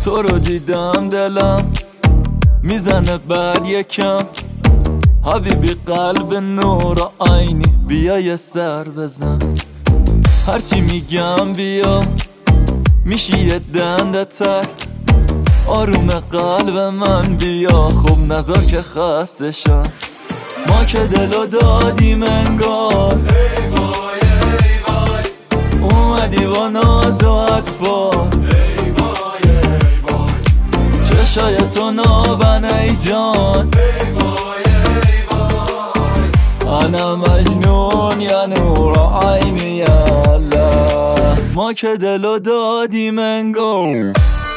تو رو دیدم دلم میزنه بعد یکم، حبیبی قلب نور آینی بیا یه سر بزن. هرچی میگم بیا میشی یه دنده تر، آروم قلب من بیا خوب نذار که خسته شم. ما که دلو دادیم انگار، ای وای ای وای اومدی با ناز و اطفال، ای وای ای وای چشای تو نابن ای جان، ای وای ای وای انا مجنون یا نور عینی یا الله. ما که دلو دادیم انگار.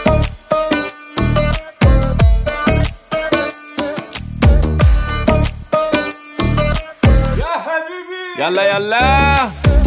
يلا يلا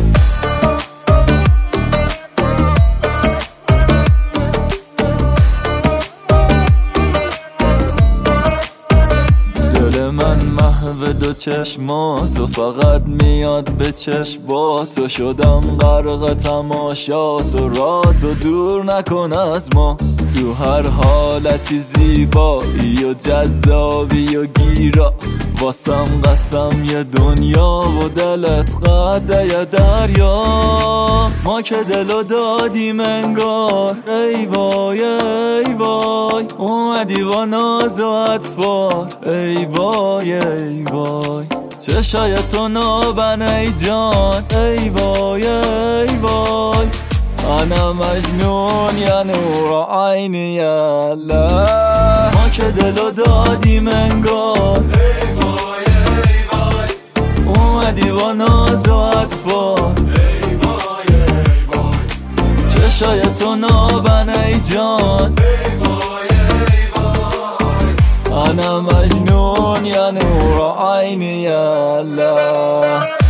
دل من محو دو چشماتو، فقط میاد به چشماتو، شدم غرق تماشاتو، راتو دور نکن از ما. تو هر حالتی زیبایی و جذابی و گیرا، واسم قسم یه دنیا و دلت قده یه دریا. ما که دلو دادیم انگار، ای وای ای وای اومدی با ناز و اطفال، ای وای ای وای چشای تو نابن ای جان، ای وای ای وای انا مجنون یا نور عینی یا الله. ما که دلو دادیم انگار، ای وای ای وای اومدی با ناز و اطفال، ای وای ای وای چشای تو نابن ای جان، ای وای ای وای انا مجنون یا نور عینی یا الله.